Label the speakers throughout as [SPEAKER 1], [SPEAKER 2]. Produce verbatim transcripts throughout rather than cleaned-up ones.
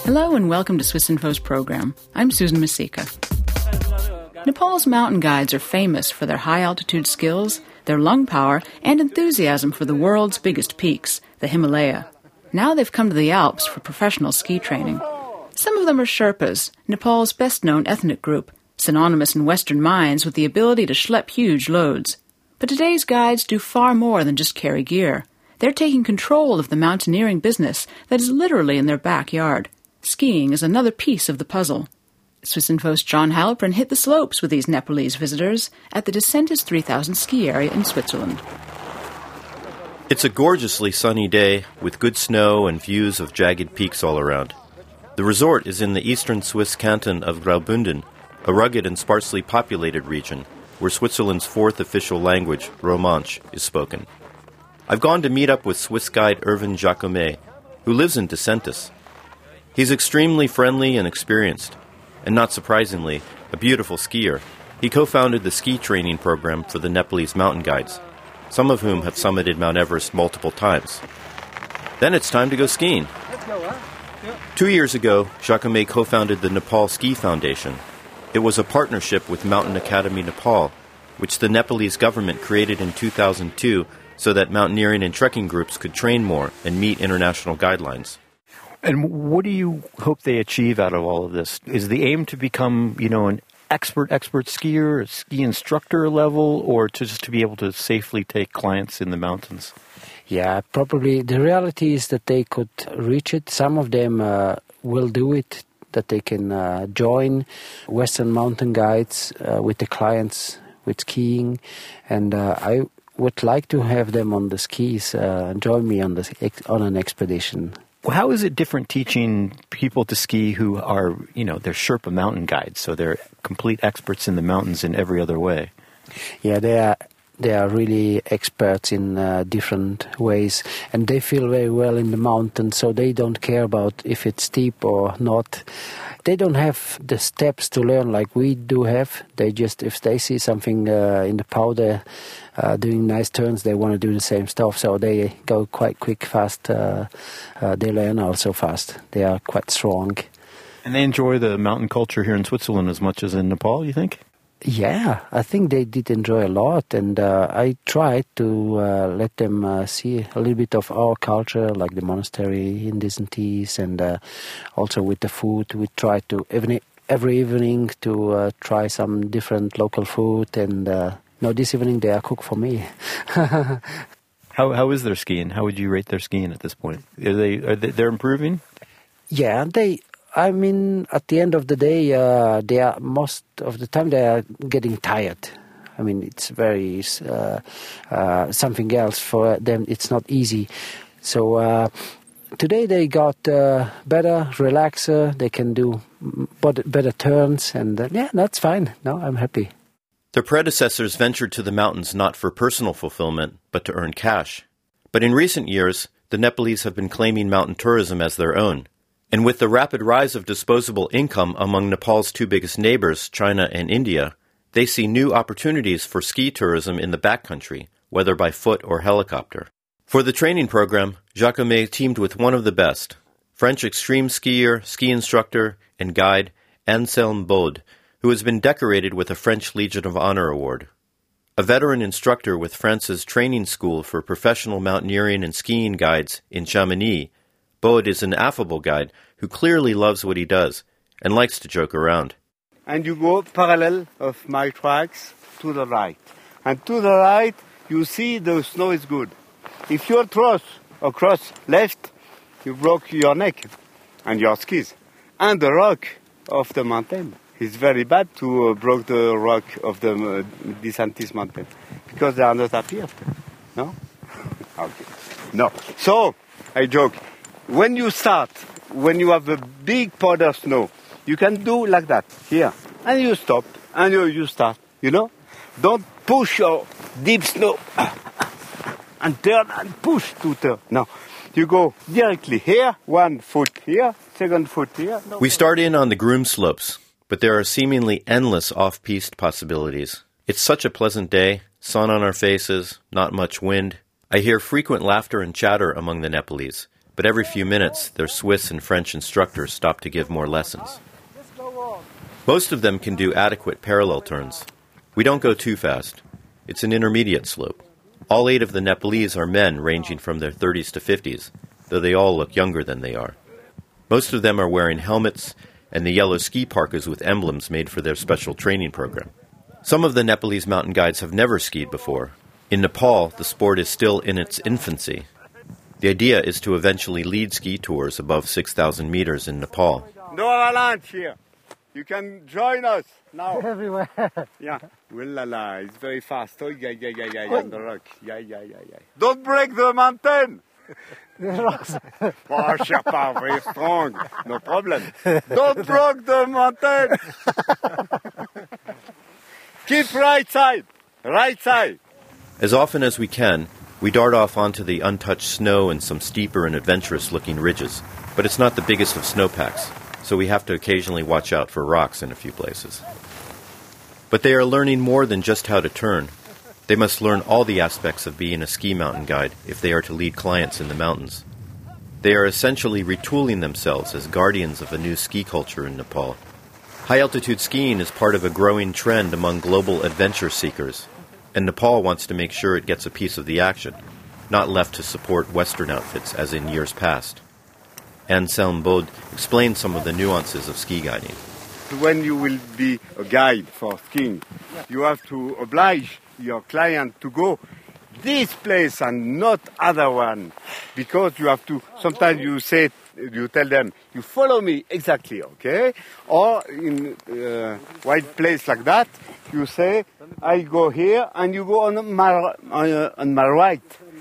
[SPEAKER 1] Hello and welcome to Swiss Info's program. I'm Susan Masika. Nepal's mountain guides are famous for their high-altitude skills, their lung power, and enthusiasm for the world's biggest peaks, the Himalaya. Now they've come to the Alps for professional ski training. Some of them are Sherpas, Nepal's best-known ethnic group, synonymous in Western minds with the ability to schlep huge loads. But today's guides do far more than just carry gear. They're taking control of the mountaineering business that is literally in their backyard. Skiing is another piece of the puzzle. Swiss Info's John Halpern hit the slopes with these Nepalese visitors at the Descentis three thousand ski area in Switzerland.
[SPEAKER 2] It's a gorgeously sunny day with good snow and views of jagged peaks all around. The resort is in the eastern Swiss canton of Graubünden, a rugged and sparsely populated region where Switzerland's fourth official language, Romansh, is spoken. I've gone to meet up with Swiss guide Erwin Jacomet, who lives in Descentis. He's extremely friendly and experienced, and not surprisingly, a beautiful skier. He co-founded the ski training program for the Nepalese mountain guides, some of whom have summited Mount Everest multiple times. Then it's time to go skiing. Two years ago, Jacomet co-founded the Nepal Ski Foundation. It was a partnership with Mountain Academy Nepal, which the Nepalese government created in two thousand two so that mountaineering and trekking groups could train more and meet international guidelines.
[SPEAKER 3] And what do you hope they achieve out of all of this? Is the aim to become, you know, an expert, expert skier, a ski instructor level, or to just to be able to safely take clients in the mountains?
[SPEAKER 4] Yeah, probably the reality is that they could reach it. Some of them uh, will do it, that they can uh, join Western mountain guides uh, with the clients with skiing. And uh, I would like to have them on the skis, uh, join me on, the, on an expedition.
[SPEAKER 3] How is it different teaching people to ski who are, you know, they're Sherpa mountain guides, so they're complete experts in the mountains in every other way?
[SPEAKER 4] Yeah, they are they are really experts in uh, different ways, and they feel very well in the mountains, so they don't care about if it's steep or not. They don't have the steps to learn like we do have. They just, if they see something uh, in the powder uh, doing nice turns, they want to do the same stuff. So they go quite quick, fast. Uh, uh, they learn also fast. They are quite strong.
[SPEAKER 3] And they enjoy the mountain culture here in Switzerland as much as in Nepal, you think?
[SPEAKER 4] Yeah, I think they did enjoy a lot, and uh, I tried to uh, let them uh, see a little bit of our culture, like the monastery in Descentis, and uh, also with the food. We try to every, every evening to uh, try some different local food, and uh, no, this evening they are cook for me.
[SPEAKER 3] how how is their skiing? How would you rate their skiing at this point? Are they are they they're improving?
[SPEAKER 4] Yeah, they. I mean, at the end of the day, uh, they are most of the time they are getting tired. I mean, it's very uh, uh, something else for them. It's not easy. So uh, today they got uh, better relaxer. They can do better turns, and uh, yeah, that's fine. No, I'm happy.
[SPEAKER 2] Their predecessors ventured to the mountains not for personal fulfillment, but to earn cash. But in recent years, the Nepalese have been claiming mountain tourism as their own. And with the rapid rise of disposable income among Nepal's two biggest neighbors, China and India, they see new opportunities for ski tourism in the backcountry, whether by foot or helicopter. For the training program, Jacomet teamed with one of the best, French extreme skier, ski instructor, and guide Anselme Baude, who has been decorated with a French Legion of Honor award. A veteran instructor with France's training school for professional mountaineering and skiing guides in Chamonix, Baude is an affable guide who clearly loves what he does and likes to joke around.
[SPEAKER 5] And you go parallel of my tracks to the right. And to the right, you see the snow is good. If you cross across left, you broke your neck and your skis. And the rock of the mountain is very bad to uh, break the rock of the uh, Descentis mountain because they are not happy after. No? Okay. No. So, I joke. When you start, when you have a big powder snow, you can do like that, here. And you stop, and you, you start, you know? Don't push your deep snow and turn and push to turn. No, you go directly here, one foot here, second foot here. No.
[SPEAKER 2] We start in on the Groom slopes, but there are seemingly endless off-piste possibilities. It's such a pleasant day, sun on our faces, not much wind. I hear frequent laughter and chatter among the Nepalese. but every few minutes their Swiss and French instructors stop to give more lessons. Most of them can do adequate parallel turns. We don't go too fast. It's an intermediate slope. All eight of the Nepalese are men ranging from their thirties to fifties, though they all look younger than they are. Most of them are wearing helmets and the yellow ski parkas with emblems made for their special training program. Some of the Nepalese mountain guides have never skied before. In Nepal, the sport is still in its infancy. The idea is to eventually lead ski tours above six thousand meters in Nepal.
[SPEAKER 5] No avalanche here. You can join us now.
[SPEAKER 4] Everywhere.
[SPEAKER 5] Yeah. Well, la, la. It's very fast. Oh, yeah, yeah, yeah, yeah, on the rock. Yeah, yeah, yeah, yeah. Don't break the mountain.
[SPEAKER 4] The rocks.
[SPEAKER 5] Oh, Sherpa, very strong. No problem. Don't break the mountain. Keep right side. Right side.
[SPEAKER 2] As often as we can, we dart off onto the untouched snow and some steeper and adventurous-looking ridges. But it's not the biggest of snowpacks, so we have to occasionally watch out for rocks in a few places. But they are learning more than just how to turn. They must learn all the aspects of being a ski mountain guide if they are to lead clients in the mountains. They are essentially retooling themselves as guardians of a new ski culture in Nepal. High-altitude skiing is part of a growing trend among global adventure seekers, and Nepal wants to make sure it gets a piece of the action, not left to support Western outfits as in years past. Anselm Baud explains some of the nuances of ski guiding.
[SPEAKER 5] When you will be a guide for skiing, you have to oblige your client to go this place and not other one, because you have to, sometimes you say, you tell them, you follow me exactly, okay? Or in a wide place like that, you say, I go here and you go on my, on, uh, on my right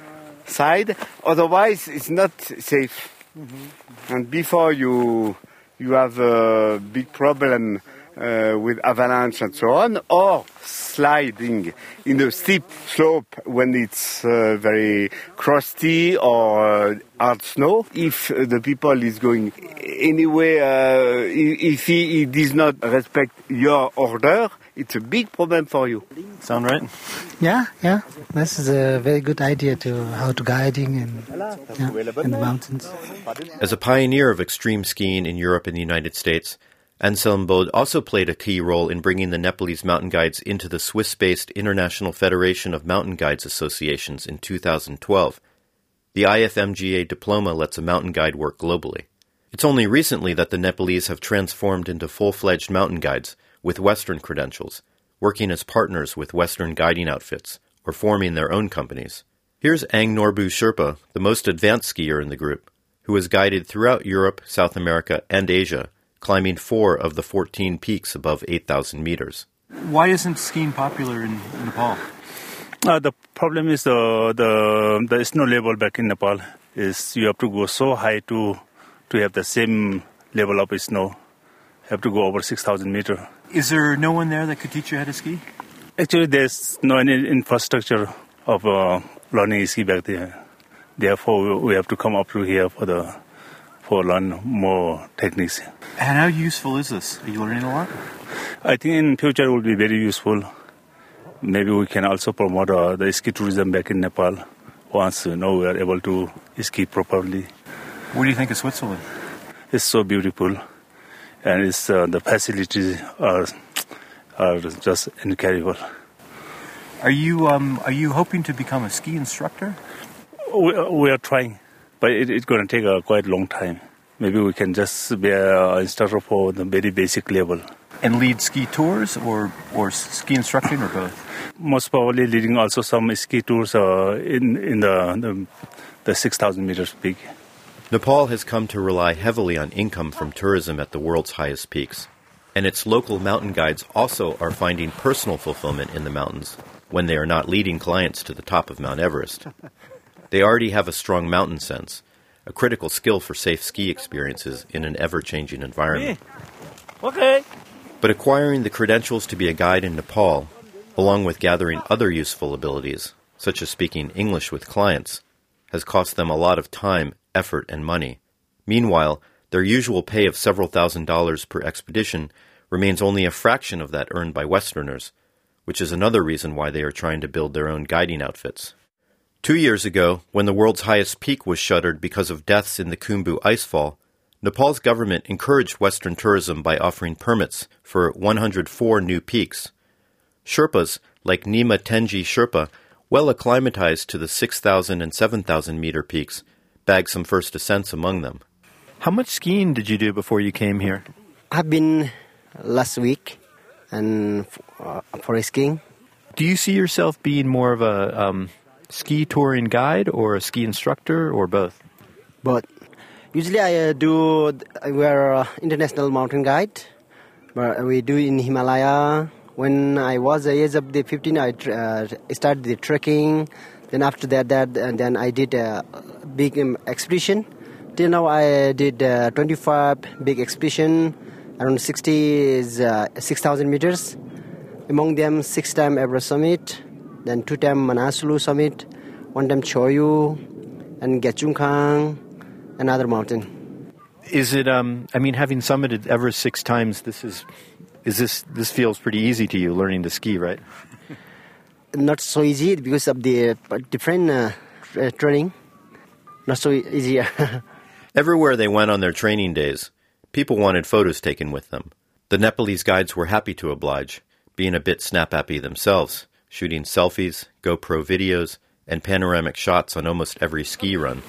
[SPEAKER 5] side, otherwise it's not safe. Mm-hmm. And before you you have a big problem uh, with avalanche and so on, or sliding in a steep slope when it's uh, very crusty or uh, hard snow. If uh, the people is going anyway, uh, if he, he does not respect your order, it's a big problem for you.
[SPEAKER 2] Sound right?
[SPEAKER 6] Yeah, yeah. This is a very good idea to how to guiding in, yeah, in the mountains.
[SPEAKER 2] As a pioneer of extreme skiing in Europe and the United States, Anselm Baud also played a key role in bringing the Nepalese mountain guides into the Swiss-based International Federation of Mountain Guides Associations in two thousand twelve. The I F M G A diploma lets a mountain guide work globally. It's only recently that the Nepalese have transformed into full-fledged mountain guides with Western credentials, working as partners with Western guiding outfits, or forming their own companies. Here's Ang Norbu Sherpa, the most advanced skier in the group, who has guided throughout Europe, South America, and Asia, climbing four of the fourteen peaks above eight thousand meters.
[SPEAKER 7] Why isn't skiing popular in Nepal?
[SPEAKER 8] Uh, the problem is the, the the snow level back in Nepal is you have to go so high to to have the same level of snow. You have to go over six thousand meters.
[SPEAKER 7] Is there no one there that could teach you how to ski?
[SPEAKER 8] Actually, there's no any infrastructure of uh, learning ski back there. Therefore, we have to come up to here for the for learn more techniques.
[SPEAKER 7] And how useful is this? Are you learning a lot?
[SPEAKER 8] I think in future it will be very useful. Maybe we can also promote uh, the ski tourism back in Nepal once you know we are able to ski properly.
[SPEAKER 7] What do you think of Switzerland?
[SPEAKER 8] It's so beautiful, and it's uh, the facilities are are just incredible.
[SPEAKER 7] Are you um are you hoping to become a ski instructor?
[SPEAKER 8] We, we are trying, but it, it's going to take a quite long time. Maybe we can just be an instructor for the very basic level.
[SPEAKER 7] And lead ski tours or, or ski instructing or both?
[SPEAKER 8] Most probably leading also some ski tours uh, in, in the, the, the six thousand meters peak.
[SPEAKER 2] Nepal has come to rely heavily on income from tourism at the world's highest peaks. And its local mountain guides also are finding personal fulfillment in the mountains when they are not leading clients to the top of Mount Everest. They already have a strong mountain sense, a critical skill for safe ski experiences in an ever-changing environment.
[SPEAKER 8] Okay.
[SPEAKER 2] But acquiring the credentials to be a guide in Nepal, along with gathering other useful abilities, such as speaking English with clients, has cost them a lot of time, effort, and money. Meanwhile, their usual pay of several thousand dollars per expedition remains only a fraction of that earned by Westerners, which is another reason why they are trying to build their own guiding outfits. Two years ago, when the world's highest peak was shuttered because of deaths in the Khumbu icefall, Nepal's government encouraged Western tourism by offering permits for one hundred four new peaks. Sherpas, like Nima Tenji Sherpa, well acclimatized to the six thousand and seven thousand meter peaks, bagged some first ascents among them.
[SPEAKER 3] How much skiing did you do before you came here?
[SPEAKER 9] I've been last week and uh, for skiing.
[SPEAKER 3] Do you see yourself being more of a um, ski touring guide or a ski instructor or both?
[SPEAKER 9] Both. Usually I uh, do, we are uh, international mountain guide, but we do in Himalaya. When I was the age of the fifteen, I uh, started the trekking. Then after that, that and then I did a big um, expedition. Till now I did uh, twenty-five big expedition, around sixty is uh, six thousand meters. Among them, six time Everest summit, then two time Manaslu summit, one time Choyu, and Gechungkhang, another mountain.
[SPEAKER 3] Is it? Um, I mean, having summited Everest six times, this is, is this this feels pretty easy to you, learning to ski, right?
[SPEAKER 9] Not so easy because of the different uh, training. Not so easy.
[SPEAKER 2] Everywhere they went on their training days, people wanted photos taken with them. The Nepalese guides were happy to oblige, being a bit snap-happy themselves, shooting selfies, GoPro videos, and panoramic shots on almost every ski run.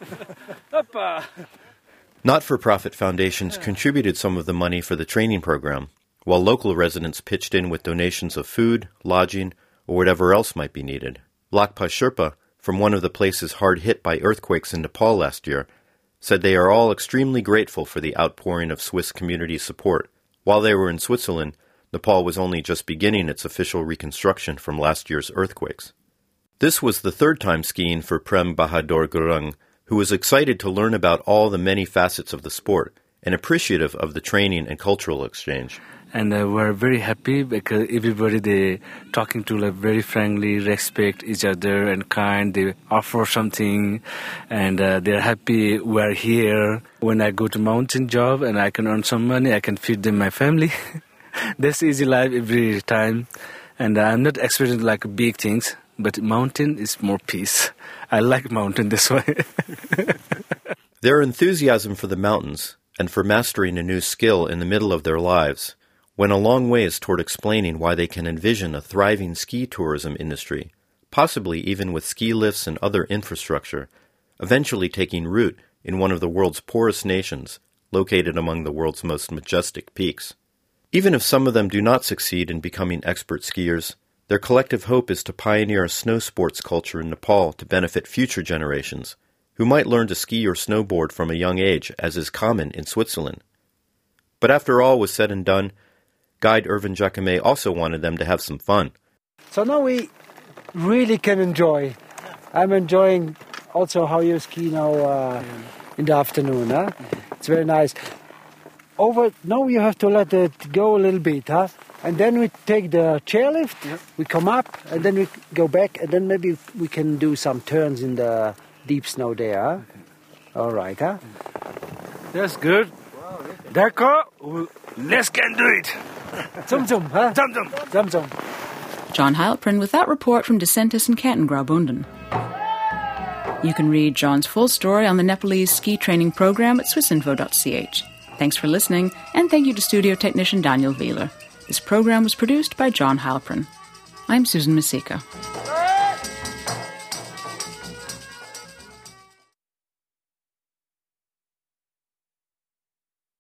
[SPEAKER 2] Not-for-profit foundations contributed some of the money for the training program, while local residents pitched in with donations of food, lodging, or whatever else might be needed. Lakpa Sherpa, from one of the places hard hit by earthquakes in Nepal last year, said they are all extremely grateful for the outpouring of Swiss community support. While they were in Switzerland, Nepal was only just beginning its official reconstruction from last year's earthquakes. This was the third time skiing for Prem Bahadur Gurung, who was excited to learn about all the many facets of the sport and appreciative of the training and cultural exchange.
[SPEAKER 10] And uh, we're very happy because everybody, they talking to like very frankly, respect each other and kind. They offer something and uh, they're happy we're here. When I go to mountain job and I can earn some money, I can feed them my family. That's easy life every time. And I'm not expecting like big things, but mountain is more peace. I like mountain this way.
[SPEAKER 2] Their enthusiasm for the mountains and for mastering a new skill in the middle of their lives went a long ways toward explaining why they can envision a thriving ski tourism industry, possibly even with ski lifts and other infrastructure, eventually taking root in one of the world's poorest nations, located among the world's most majestic peaks. Even if some of them do not succeed in becoming expert skiers, their collective hope is to pioneer a snow sports culture in Nepal to benefit future generations, who might learn to ski or snowboard from a young age, as is common in Switzerland. But after all was said and done, Guide Irvin Jacome also wanted them to have some fun.
[SPEAKER 4] So now we really can enjoy. I'm enjoying also how you ski now uh, in the afternoon. Huh? It's very nice. Over now you have to let it go a little bit, huh? And then we take the chairlift, yep. We come up, and then we go back, and then maybe we can do some turns in the deep snow there. Huh? Okay. All right, huh?
[SPEAKER 10] That's good. D'accord, let's can do it.
[SPEAKER 4] Zum zum, huh?
[SPEAKER 10] Zum zum.
[SPEAKER 4] Zum zum.
[SPEAKER 1] John Heilprin with that report from Decentis in Canton Graubünden. You can read John's full story on the Nepalese ski training program at swissinfo dot c h. Thanks for listening, and thank you to studio technician Daniel Wheeler. This program was produced by John Heilprin. I'm Susan Masika.